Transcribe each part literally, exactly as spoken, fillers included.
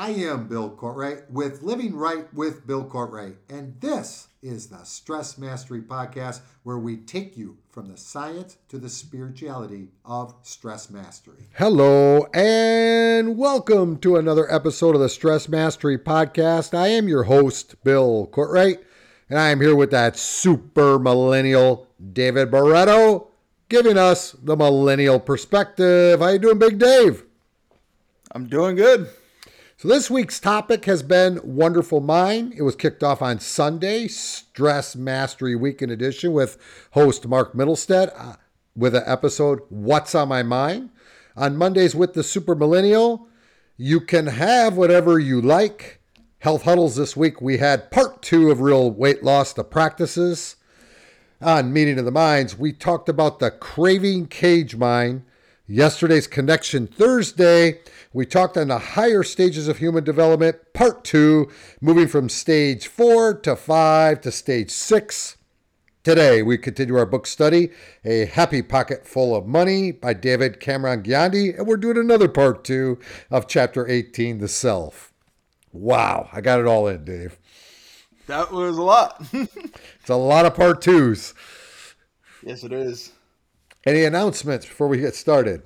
I am Bill Courtright with Living Right with Bill Courtright, and this is the Stress Mastery Podcast, where we take you from the science to the spirituality of stress mastery. Hello, and welcome to another episode of the Stress Mastery Podcast. I am your host, Bill Courtright, and I am here with that super millennial, David Barreto, giving us the millennial perspective. How you doing, Big Dave? I'm doing good. So this week's topic has been Wonderful Mind. It was kicked off on Sunday, Stress Mastery Weekend Edition, with host Mark Middlestead uh, with an episode, What's on My Mind? On Mondays with the Super Millennial, you can have whatever you like. Health Huddles this week, we had part two of Real Weight Loss, the practices. On Meeting of the Minds, we talked about the Craving Cage Mind. Yesterday's Connection Thursday, we talked on the higher stages of human development, part two, moving from stage four to five to stage six. Today, we continue our book study, A Happy Pocket Full of Money by David Cameron Gandhi, and we're doing another part two of chapter eighteen, The Self. Wow, I got it all in, Dave. That was a lot. It's a lot of part twos. Yes, it is. Any announcements before we get started?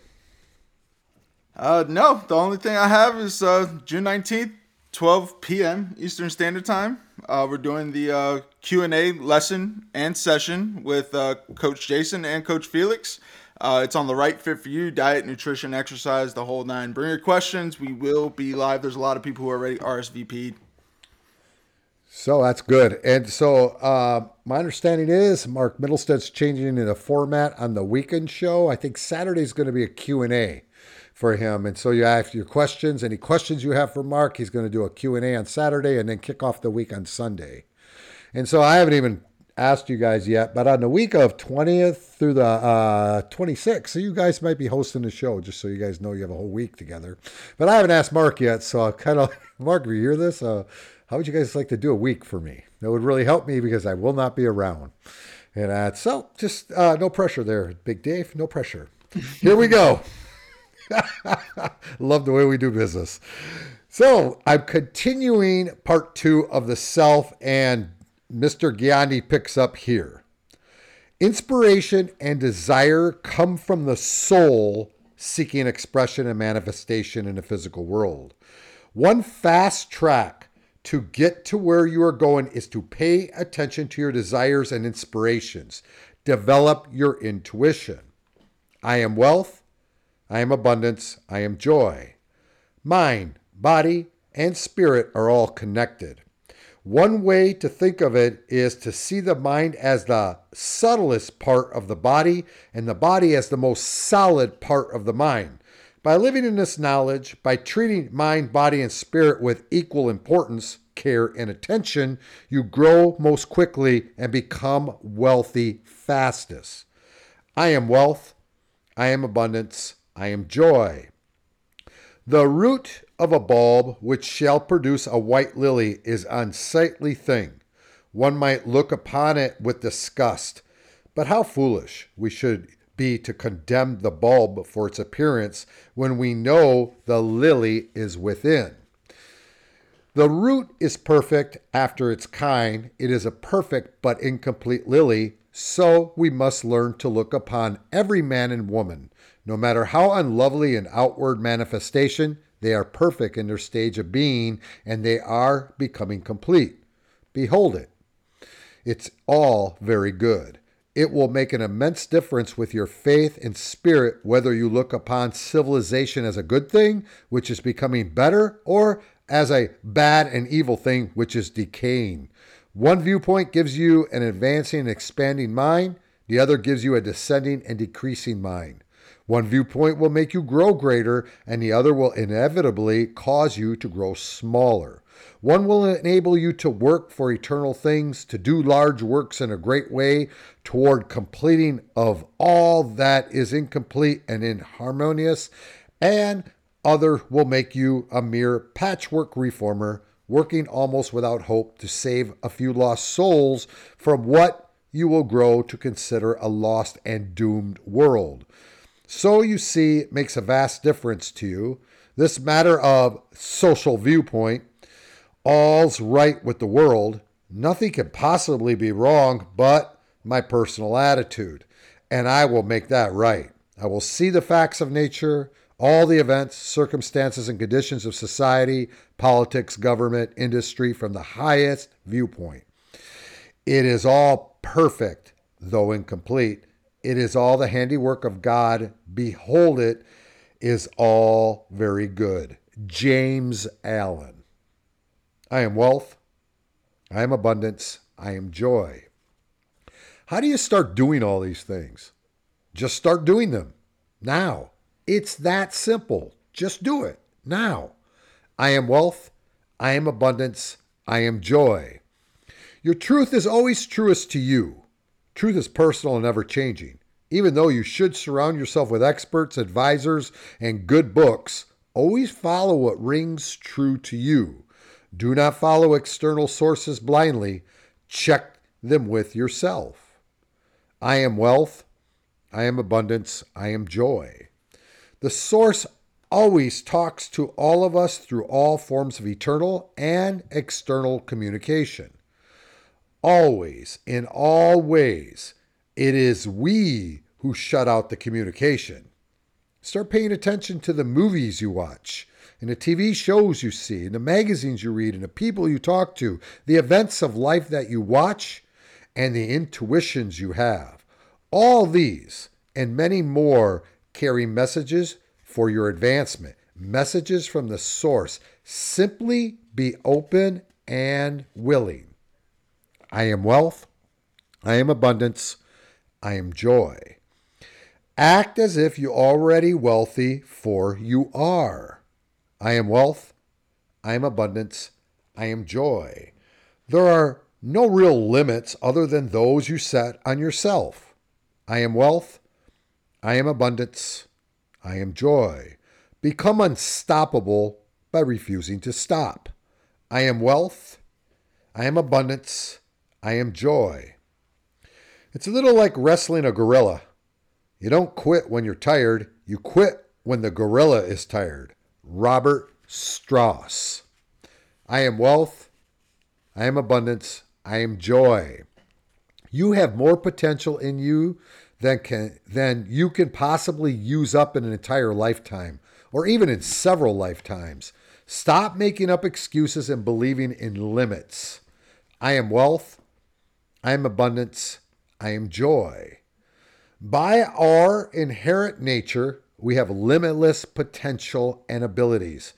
Uh, no, the only thing I have is uh, June nineteenth, twelve p.m. Eastern Standard Time. Uh, we're doing the uh, Q and A lesson and session with uh, Coach Jason and Coach Felix. Uh, it's on the right fit for you, diet, nutrition, exercise, the whole nine. Bring your questions. We will be live. There's a lot of people who are already R S V P'd. So that's good. And so uh, my understanding is Mark Middlestead's changing the format on the weekend show. I think Saturday's going to be a Q and A for him. And so you ask your questions. Any questions you have for Mark, he's going to do a Q and A on Saturday and then kick off the week on Sunday. And so I haven't even asked you guys yet, but on the week of twentieth through the uh, twenty-sixth, so you guys might be hosting the show, just so you guys know you have a whole week together. But I haven't asked Mark yet, so I kind of, Mark, if you hear this, uh, how would you guys like to do a week for me? That would really help me because I will not be around. And uh, so just uh, no pressure there, Big Dave, no pressure. Here we go. Love the way we do business. So I'm continuing part two of the self, and Mister Gandhi picks up here. Inspiration and desire come from the soul seeking expression and manifestation in the physical world. One fast track to get to where you are going is to pay attention to your desires and inspirations. Develop your intuition. I am wealth. I am abundance. I am joy. Mind, body, and spirit are all connected. One way to think of it is to see the mind as the subtlest part of the body and the body as the most solid part of the mind. By living in this knowledge, by treating mind, body, and spirit with equal importance, care, and attention, you grow most quickly and become wealthy fastest. I am wealth. I am abundance. I am joy. The root of a bulb which shall produce a white lily is an unsightly thing. One might look upon it with disgust, but how foolish we should be to condemn the bulb for its appearance when we know the lily is within. The root is perfect after its kind. It is a perfect but incomplete lily, so we must learn to look upon every man and woman. No matter how unlovely an outward manifestation, they are perfect in their stage of being, and they are becoming complete. Behold it. It's all very good. It will make an immense difference with your faith and spirit whether you look upon civilization as a good thing, which is becoming better, or as a bad and evil thing, which is decaying. One viewpoint gives you an advancing and expanding mind. The other gives you a descending and decreasing mind. One viewpoint will make you grow greater, and the other will inevitably cause you to grow smaller. One will enable you to work for eternal things, to do large works in a great way toward completing of all that is incomplete and inharmonious, and other will make you a mere patchwork reformer, working almost without hope to save a few lost souls from what you will grow to consider a lost and doomed world. So you see, it makes a vast difference to you. This matter of social viewpoint, all's right with the world, nothing can possibly be wrong but my personal attitude, and I will make that right. I will see the facts of nature, all the events, circumstances, and conditions of society, politics, government, industry from the highest viewpoint. It is all perfect, though incomplete. It is all the handiwork of God. Behold, it is all very good. James Allen. I am wealth. I am abundance. I am joy. How do you start doing all these things? Just start doing them now. It's that simple. Just do it now. I am wealth. I am abundance. I am joy. Your truth is always truest to you. Truth is personal and ever changing. Even though you should surround yourself with experts, advisors, and good books, always follow what rings true to you. Do not follow external sources blindly. Check them with yourself. I am wealth. I am abundance. I am joy. The source always talks to all of us through all forms of eternal and external communication. Always, in all ways, it is we who shut out the communication. Start paying attention to the movies you watch, and the T V shows you see, and the magazines you read, and the people you talk to, the events of life that you watch, and the intuitions you have. All these and many more carry messages for your advancement, messages from the source. Simply be open and willing. I am wealth. I am abundance. I am joy. Act as if you're already wealthy, for you are. I am wealth. I am abundance. I am joy. There are no real limits other than those you set on yourself. I am wealth. I am abundance. I am joy. Become unstoppable by refusing to stop. I am wealth. I am abundance. I am joy. It's a little like wrestling a gorilla. You don't quit when you're tired. You quit when the gorilla is tired. Robert Strauss. I am wealth. I am abundance. I am joy. You have more potential in you than can than you can possibly use up in an entire lifetime, or even in several lifetimes. Stop making up excuses and believing in limits. I am wealth. I am abundance. I am joy. By our inherent nature, we have limitless potential and abilities.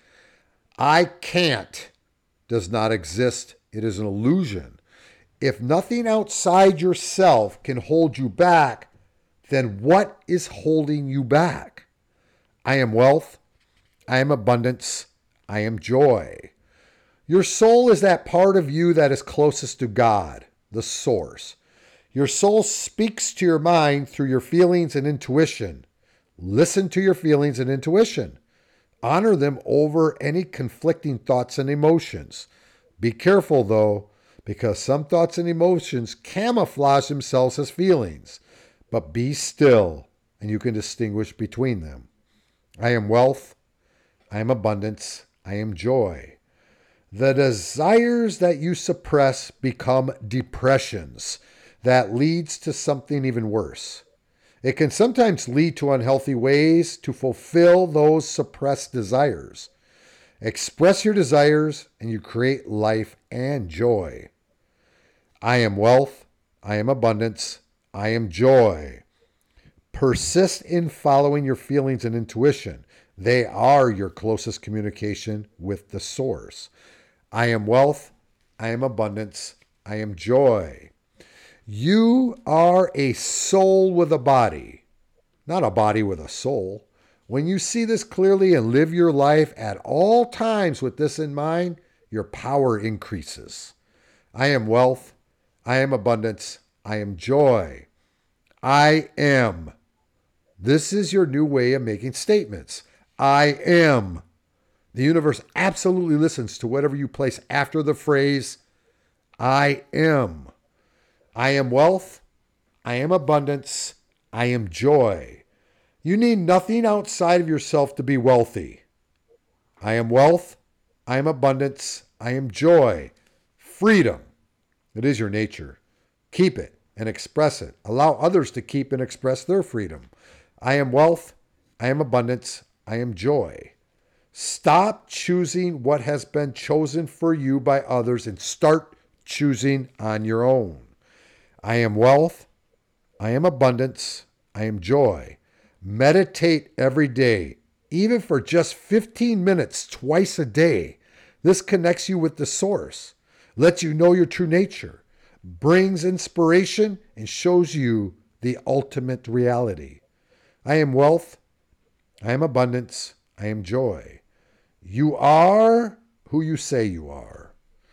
I can't does not exist. It is an illusion. If nothing outside yourself can hold you back, then what is holding you back? I am wealth. I am abundance. I am joy. Your soul is that part of you that is closest to God, the source. Your soul speaks to your mind through your feelings and intuition. Listen to your feelings and intuition. Honor them over any conflicting thoughts and emotions. Be careful, though, because some thoughts and emotions camouflage themselves as feelings. But be still, and you can distinguish between them. I am wealth. I am abundance. I am joy. The desires that you suppress become depressions. That leads to something even worse. It can sometimes lead to unhealthy ways to fulfill those suppressed desires. Express your desires and you create life and joy. I am wealth. I am abundance. I am joy. Persist in following your feelings and intuition. They are your closest communication with the source. I am wealth. I am abundance. I am joy. You are a soul with a body, not a body with a soul. When you see this clearly and live your life at all times with this in mind, your power increases. I am wealth. I am abundance. I am joy. I am. This is your new way of making statements. I am. The universe absolutely listens to whatever you place after the phrase, I am. I am wealth. I am abundance. I am joy. You need nothing outside of yourself to be wealthy. I am wealth. I am abundance. I am joy. Freedom. It is your nature. Keep it and express it. Allow others to keep and express their freedom. I am wealth. I am abundance. I am joy. Stop choosing what has been chosen for you by others and start choosing on your own. I am wealth. I am abundance. I am joy. Meditate every day, even for just fifteen minutes twice a day. This connects you with the source, lets you know your true nature, brings inspiration, and shows you the ultimate reality. I am wealth. I am abundance. I am joy. You are who you say you are.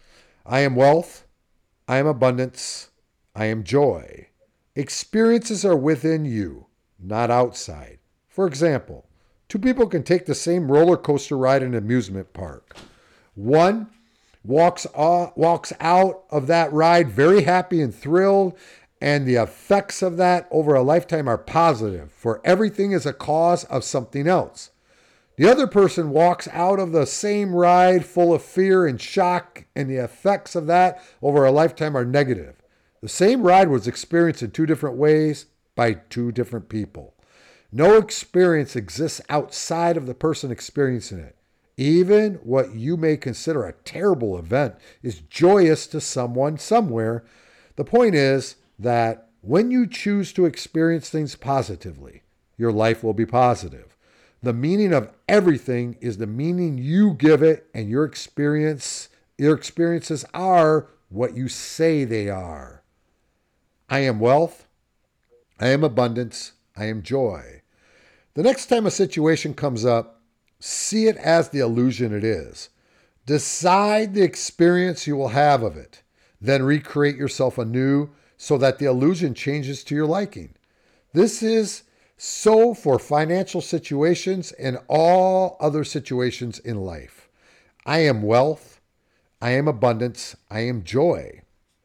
I am wealth. I am abundance. I am joy. Experiences are within you, not outside. For example, two people can take the same roller coaster ride in an amusement park. One walks off, walks out of that ride very happy and thrilled, and the effects of that over a lifetime are positive, for everything is a cause of something else. The other person walks out of the same ride full of fear and shock, and the effects of that over a lifetime are negative. The same ride was experienced in two different ways by two different people. No experience exists outside of the person experiencing it. Even what you may consider a terrible event is joyous to someone somewhere. The point is that when you choose to experience things positively, your life will be positive. The meaning of everything is the meaning you give it, and your experience, your experiences are what you say they are. I am wealth. I am abundance. I am joy. The next time a situation comes up, see it as the illusion it is. Decide the experience you will have of it. Then recreate yourself anew so that the illusion changes to your liking. This is so for financial situations and all other situations in life. I am wealth. I am abundance. I am joy.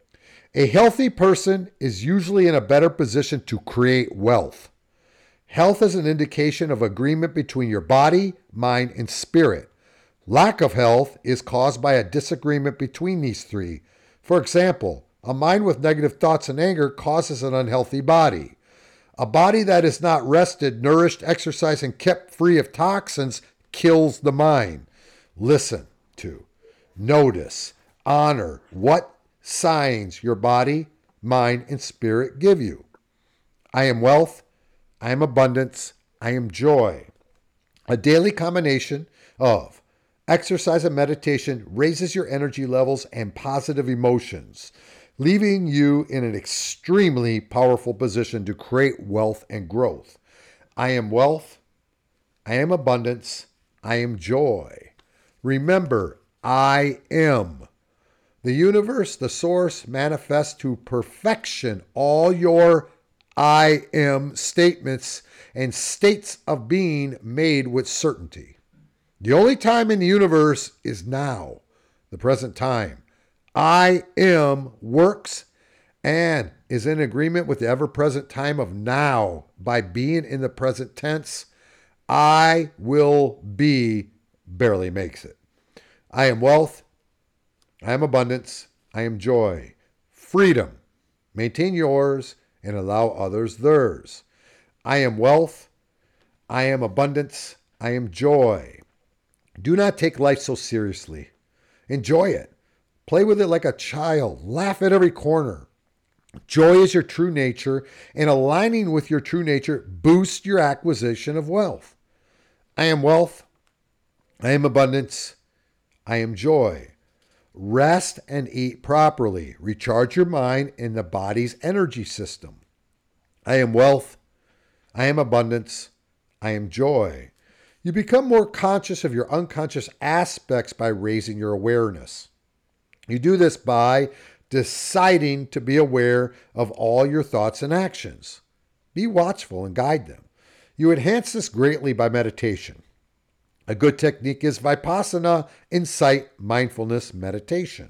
A healthy person is usually in a better position to create wealth. Health is an indication of agreement between your body, mind, and spirit. Lack of health is caused by a disagreement between these three. For example, a mind with negative thoughts and anger causes an unhealthy body. A body that is not rested, nourished, exercised, and kept free of toxins kills the mind. Listen to, notice, honor what signs your body, mind, and spirit give you. I am wealth. I am abundance. I am joy. A daily combination of exercise and meditation raises your energy levels and positive emotions, leaving you in an extremely powerful position to create wealth and growth. I am wealth. I am abundance. I am joy. Remember, I am. The universe, the source, manifests to perfection all your I am statements and states of being made with certainty. The only time in the universe is now, the present time. I am works and is in agreement with the ever-present time of now by being in the present tense. I will be barely makes it. I am wealth. I am abundance. I am joy. Freedom. Maintain yours and allow others theirs. I am wealth. I am abundance. I am joy. Do not take life so seriously. Enjoy it. Play with it like a child. Laugh at every corner. Joy is your true nature, and aligning with your true nature boosts your acquisition of wealth. I am wealth. I am abundance. I am joy. Rest and eat properly. Recharge your mind and the body's energy system. I am wealth. I am abundance. I am joy. You become more conscious of your unconscious aspects by raising your awareness. You do this by deciding to be aware of all your thoughts and actions. Be watchful and guide them. You enhance this greatly by meditation. A good technique is Vipassana, insight, mindfulness, meditation.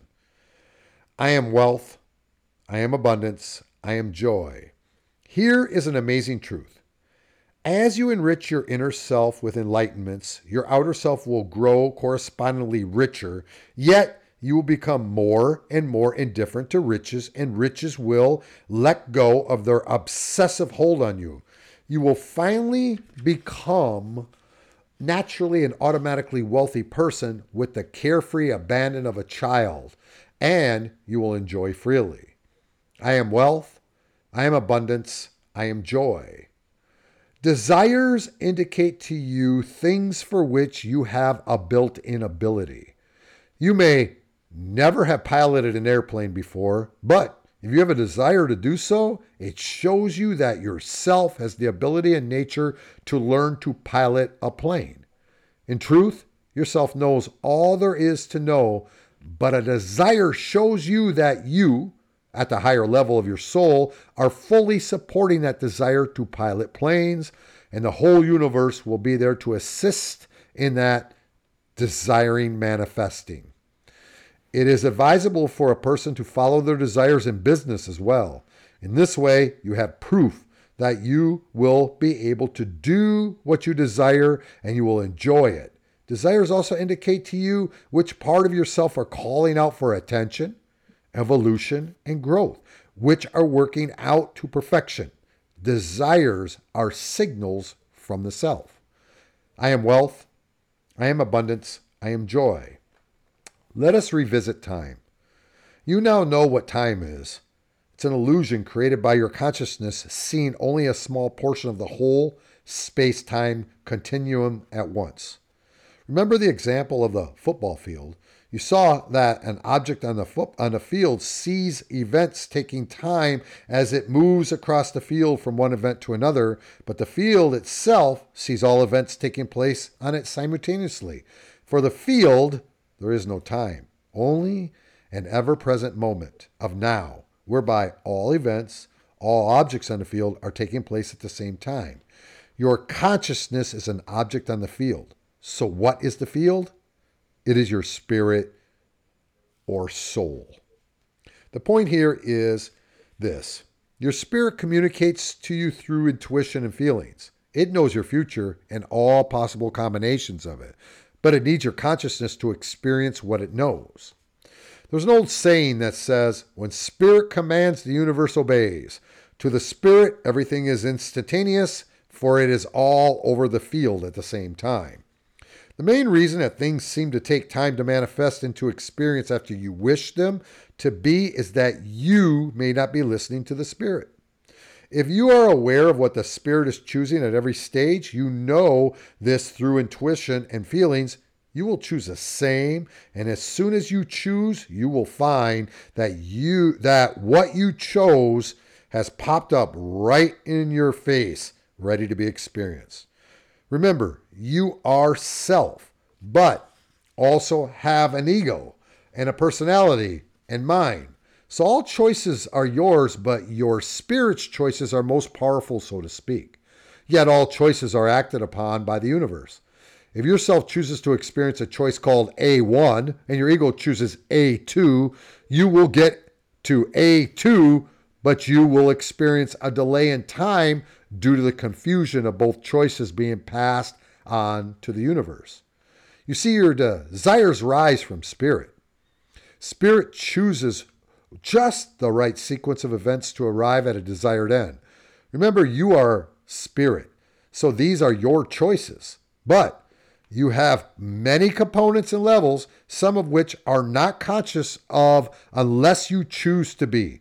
I am wealth. I am abundance. I am joy. Here is an amazing truth. As you enrich your inner self with enlightenments, your outer self will grow correspondingly richer, yet you will become more and more indifferent to riches, and riches will let go of their obsessive hold on you. You will finally become naturally and automatically wealthy person with the carefree abandon of a child, and you will enjoy freely. I am wealth, I am abundance, I am joy. Desires indicate to you things for which you have a built-in ability. You may never have piloted an airplane before, but if you have a desire to do so, it shows you that yourself has the ability and nature to learn to pilot a plane. In truth, yourself knows all there is to know, but a desire shows you that you, at the higher level of your soul, are fully supporting that desire to pilot planes, and the whole universe will be there to assist in that desiring manifesting. It is advisable for a person to follow their desires in business as well. In this way, you have proof that you will be able to do what you desire and you will enjoy it. Desires also indicate to you which part of yourself are calling out for attention, evolution, and growth, which are working out to perfection. Desires are signals from the self. I am wealth, I am abundance, I am joy. Let us revisit time. You now know what time is. It's an illusion created by your consciousness seeing only a small portion of the whole space-time continuum at once. Remember the example of the football field. You saw that an object on the foot, on the field sees events taking time as it moves across the field from one event to another, but the field itself sees all events taking place on it simultaneously. For the field, there is no time, only an ever-present moment of now, whereby all events, all objects on the field are taking place at the same time. Your consciousness is an object on the field. So what is the field? It is your spirit or soul. The point here is this. Your spirit communicates to you through intuition and feelings. It knows your future and all possible combinations of it, but it needs your consciousness to experience what it knows. There's an old saying that says, when spirit commands, the universe obeys. To the spirit, everything is instantaneous, for it is all over the field at the same time. The main reason that things seem to take time to manifest into experience after you wish them to be is that you may not be listening to the spirit. If you are aware of what the spirit is choosing at every stage, you know this through intuition and feelings, you will choose the same, and as soon as you choose, you will find that you that what you chose has popped up right in your face, ready to be experienced. Remember, you are self, but also have an ego and a personality and mind. So all choices are yours, but your spirit's choices are most powerful, so to speak. Yet all choices are acted upon by the universe. If your self chooses to experience a choice called A one and your ego chooses A two, you will get to A two, but you will experience a delay in time due to the confusion of both choices being passed on to the universe. You see, your desires rise from spirit. Spirit chooses just the right sequence of events to arrive at a desired end. Remember, you are spirit, so these are your choices. But you have many components and levels, some of which are not conscious of unless you choose to be.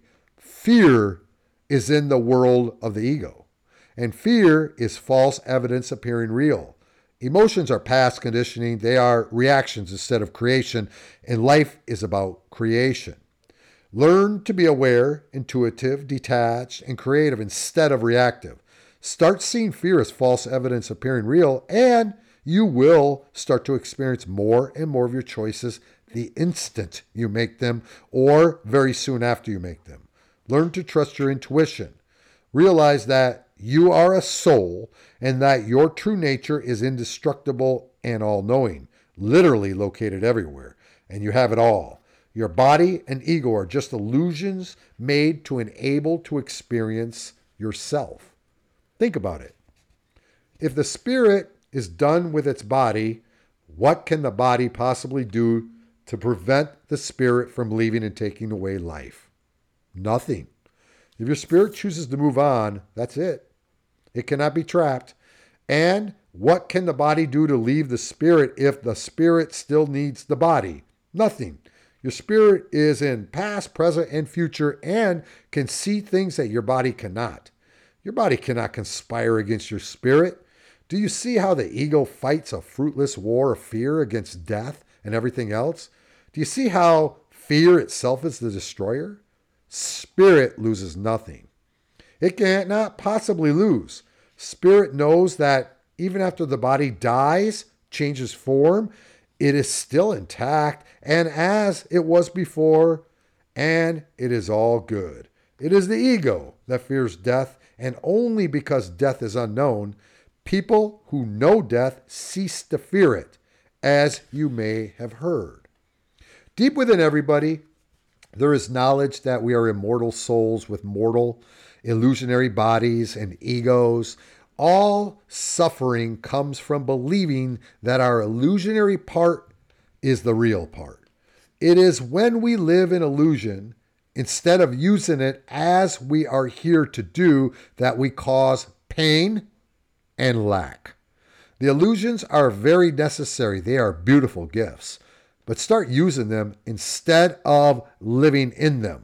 Fear is in the world of the ego, and fear is false evidence appearing real. Emotions are past conditioning. They are reactions instead of creation, and life is about creation. Learn to be aware, intuitive, detached, and creative instead of reactive. Start seeing fear as false evidence appearing real, and you will start to experience more and more of your choices the instant you make them or very soon after you make them. Learn to trust your intuition. Realize that you are a soul and that your true nature is indestructible and all-knowing, literally located everywhere, and you have it all. Your body and ego are just illusions made to enable to experience yourself. Think about it. If the spirit is done with its body, what can the body possibly do to prevent the spirit from leaving and taking away life? Nothing. If your spirit chooses to move on, that's it. It cannot be trapped. And what can the body do to leave the spirit if the spirit still needs the body? Nothing. Your spirit is in past, present, and future and can see things that your body cannot. Your body cannot conspire against your spirit. Do you see how the ego fights a fruitless war of fear against death and everything else? Do you see how fear itself is the destroyer? Spirit loses nothing. It cannot possibly lose. Spirit knows that even after the body dies, changes form, it is still intact and as it was before, and it is all good. It is the ego that fears death, and only because death is unknown, people who know death cease to fear it, as you may have heard. Deep within everybody, there is knowledge that we are immortal souls with mortal, illusionary bodies and egos. All suffering comes from believing that our illusionary part is the real part. It is when we live in illusion, instead of using it as we are here to do, that we cause pain and lack. The illusions are very necessary. They are beautiful gifts, but start using them instead of living in them.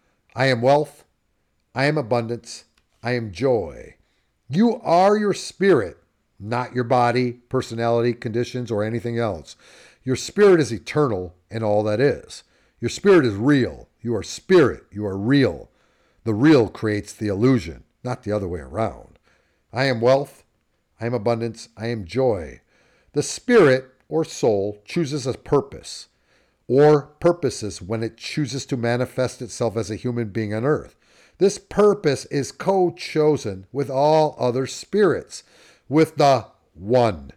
I am wealth. I am abundance. I am joy. You are your spirit, not your body, personality, conditions, or anything else. Your spirit is eternal in all that is. Your spirit is real. You are spirit. You are real. The real creates the illusion, not the other way around. I am wealth. I am abundance. I am joy. The spirit or soul chooses a purpose or purposes when it chooses to manifest itself as a human being on earth. This purpose is co-chosen with all other spirits, with the One.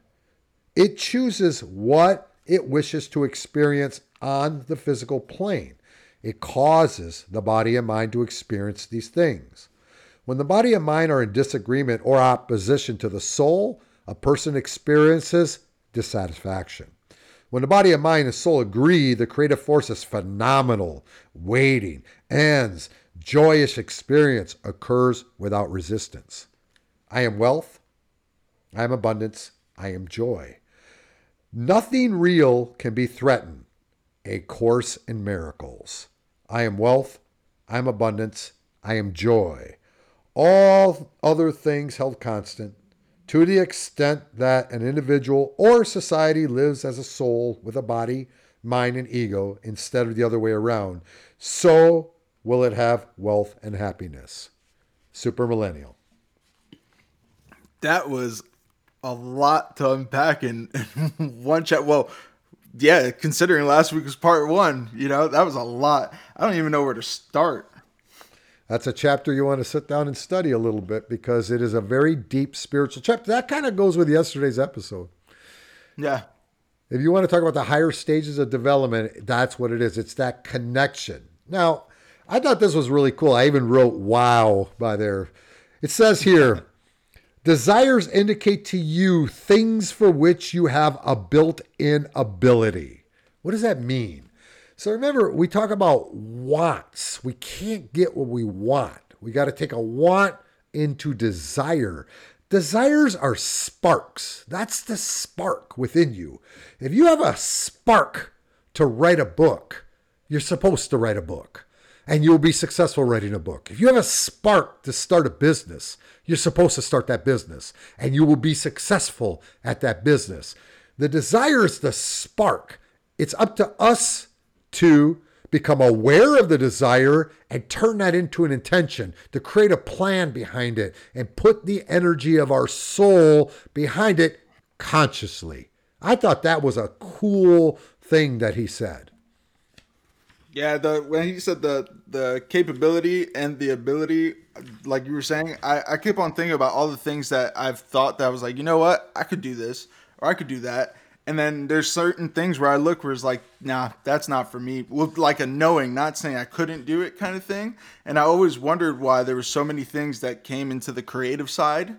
It chooses what it wishes to experience on the physical plane. It causes the body and mind to experience these things. When the body and mind are in disagreement or opposition to the soul, a person experiences dissatisfaction. When the body and mind and soul agree, the creative force is phenomenal, waiting, ends, joyous experience occurs without resistance. I am wealth. I am abundance. I am joy. Nothing real can be threatened. A Course in Miracles. I am wealth. I am abundance. I am joy. All other things held constant, to the extent that an individual or society lives as a soul with a body, mind, and ego instead of the other way around, so will it have wealth and happiness. Super Millennial. That was a lot to unpack in, in one chat. Well, yeah, considering last week was part one, you know, that was a lot. I don't even know where to start. That's a chapter you want to sit down and study a little bit because it is a very deep spiritual chapter. That kind of goes with yesterday's episode. Yeah. If you want to talk about the higher stages of development, that's what it is. It's that connection. Now, I thought this was really cool. I even wrote wow by there. It says here, desires indicate to you things for which you have a built-in ability. What does that mean? So remember, we talk about wants. We can't get what we want. We got to take a want into desire. Desires are sparks. That's the spark within you. If you have a spark to write a book, you're supposed to write a book. And you'll be successful writing a book. If you have a spark to start a business, you're supposed to start that business. And you will be successful at that business. The desire is the spark. It's up to us to become aware of the desire and turn that into an intention, to create a plan behind it and put the energy of our soul behind it consciously. I thought that was a cool thing that he said. Yeah, the when he said the the capability and the ability, like you were saying, I, I keep on thinking about all the things that I've thought that I was like, you know what, I could do this or I could do that. And then there's certain things where I look where it's like, nah, that's not for me. With like a knowing, not saying I couldn't do it kind of thing. And I always wondered why there were so many things that came into the creative side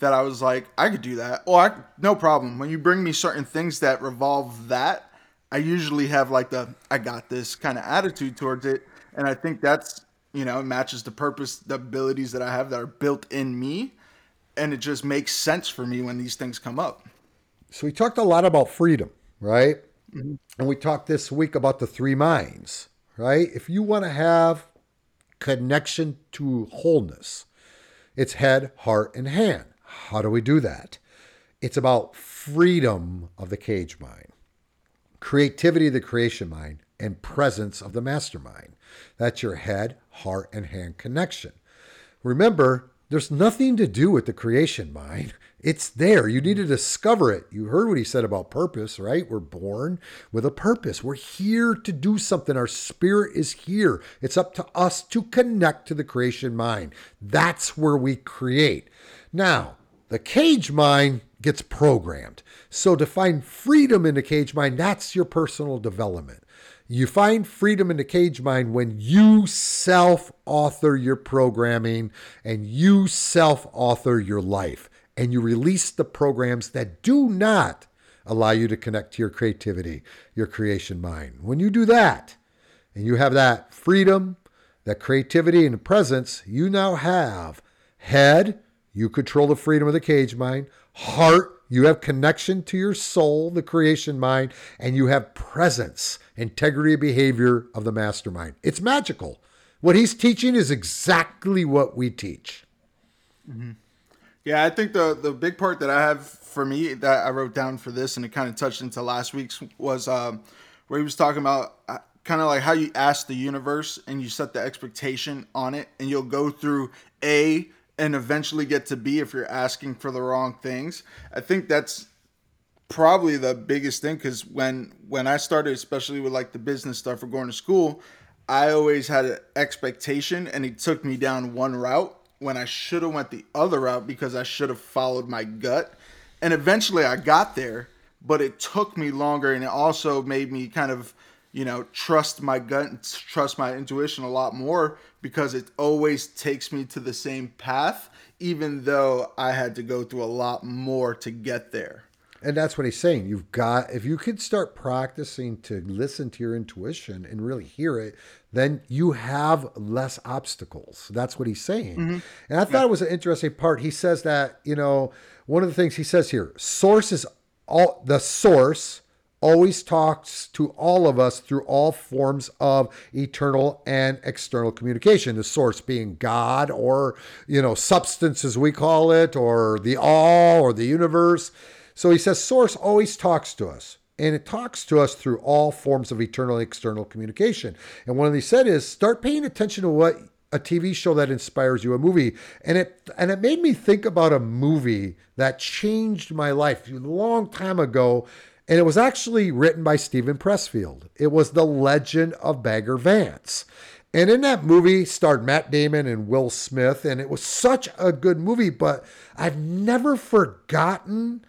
that I was like, I could do that. Oh, I, no problem. When you bring me certain things that revolve that, I usually have like the, I got this kind of attitude towards it. And I think that's, you know, matches the purpose, the abilities that I have that are built in me. And it just makes sense for me when these things come up. So we talked a lot about freedom, right? Mm-hmm. And we talked this week about the three minds, right? If you want to have connection to wholeness, it's head, heart, and hand. How do we do that? It's about freedom of the cage mind, creativity of the creation mind, and presence of the mastermind. That's your head, heart, and hand connection. Remember, there's nothing to do with the creation mind. It's there. You need to discover it. You heard what he said about purpose, right? We're born with a purpose. We're here to do something. Our spirit is here. It's up to us to connect to the creation mind. That's where we create. Now, the cage mind gets programmed. So to find freedom in the cage mind, that's your personal development. You find freedom in the cage mind when you self-author your programming and you self-author your life, and you release the programs that do not allow you to connect to your creativity, your creation mind. When you do that, and you have that freedom, that creativity and presence, you now have head, you control the freedom of the cage mind, heart, you have connection to your soul, the creation mind, and you have presence, integrity of behavior of the mastermind. It's magical. What he's teaching is exactly what we teach. Mm-hmm. Yeah, I think the, the big part that I have for me that I wrote down for this, and it kind of touched into last week's, was um, where he was talking about uh, kind of like how you ask the universe and you set the expectation on it, and you'll go through A and eventually get to B if you're asking for the wrong things. I think that's probably the biggest thing, because when when I started, especially with like the business stuff or going to school, I always had an expectation, and it took me down one route when I should have went the other route because I should have followed my gut. And eventually I got there, but it took me longer, and it also made me kind of, you know, trust my gut and trust my intuition a lot more, because it always takes me to the same path, even though I had to go through a lot more to get there. And that's what he's saying. You've got, if you could start practicing to listen to your intuition and really hear it, then you have less obstacles. That's what he's saying. Mm-hmm. And I thought yeah. it was an interesting part. He says that, you know, one of the things he says here, source is all, the source always talks to all of us through all forms of eternal and external communication. The source being God, or, you know, substance as we call it, or the all, or the universe. So he says source always talks to us, and it talks to us through all forms of eternal and external communication. And one of these said is start paying attention to what a T V show that inspires you, a movie. And it and it made me think about a movie that changed my life a long time ago. And it was actually written by Steven Pressfield. It was The Legend of Bagger Vance. And in that movie starred Matt Damon and Will Smith. And it was such a good movie, but I've never forgotten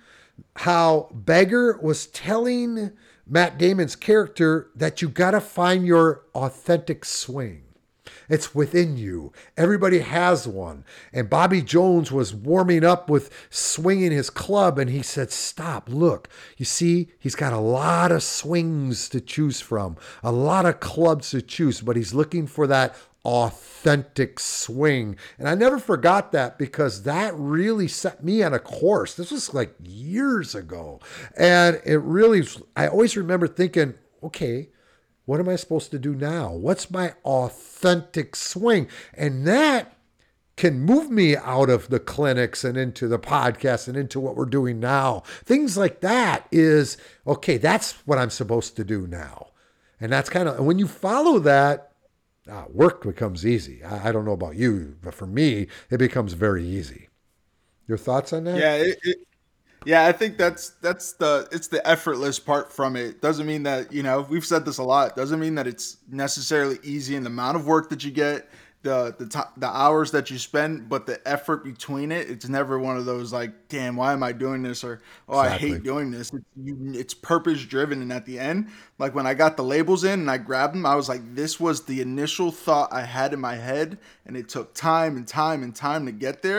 how Bagger was telling Matt Damon's character that you got to find your authentic swing. It's within you. Everybody has one. And Bobby Jones was warming up with swinging his club, and he said, stop, look. You see, he's got a lot of swings to choose from, a lot of clubs to choose, but he's looking for that authentic swing. And I never forgot that, because that really set me on a course. This was like years ago. And it really, I always remember thinking, okay, what am I supposed to do now? What's my authentic swing? And that can move me out of the clinics and into the podcast and into what we're doing now. Things like that is, okay, that's what I'm supposed to do now. And that's kind of, when you follow that, uh, work becomes easy. I, I don't know about you, but for me, it becomes very easy. Your thoughts on that? Yeah, it, it, yeah, I think that's that's the it's the effortless part from it. Doesn't mean that, you know, we've said this a lot. Doesn't mean that it's necessarily easy in the amount of work that you get, the the t- the hours that you spend, but the effort between it. It's never one of those like, damn, why am I doing this? Or, oh, exactly. I hate doing this. It's, you, it's purpose driven, and at the end, like when I got the labels in and I grabbed them, I was like, this was the initial thought I had in my head, and it took time and time and time to get there.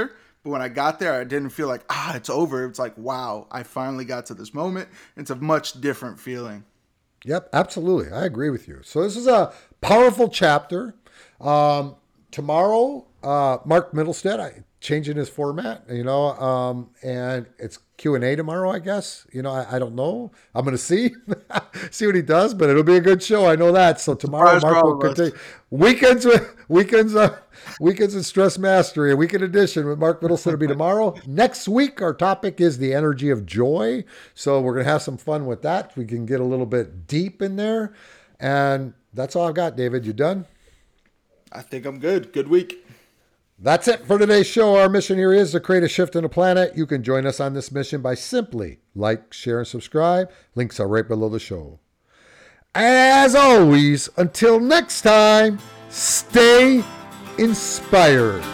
But when I got there, I didn't feel like, ah, it's over. It's like, wow, I finally got to this moment. It's a much different feeling. Yep, absolutely. I agree with you. So this is a powerful chapter. Um, tomorrow, uh, Mark Middlestead, I changing his format, you know, um, and it's Q and A tomorrow, I guess. You know, I, I don't know. I'm going to see, see what he does, but it'll be a good show. I know that. So tomorrow, Surprise Mark will continue. Weekends with weekends, uh, weekends in Stress Mastery, a weekend edition with Mark Middlestead will be tomorrow. Next week, our topic is the energy of joy. So we're going to have some fun with that. We can get a little bit deep in there. And that's all I've got, David. You done? I think I'm good. Good week. That's it for today's show. Our mission here is to create a shift in the planet. You can join us on this mission by simply like, share, and subscribe. Links are right below the show. As always, until next time, stay inspired.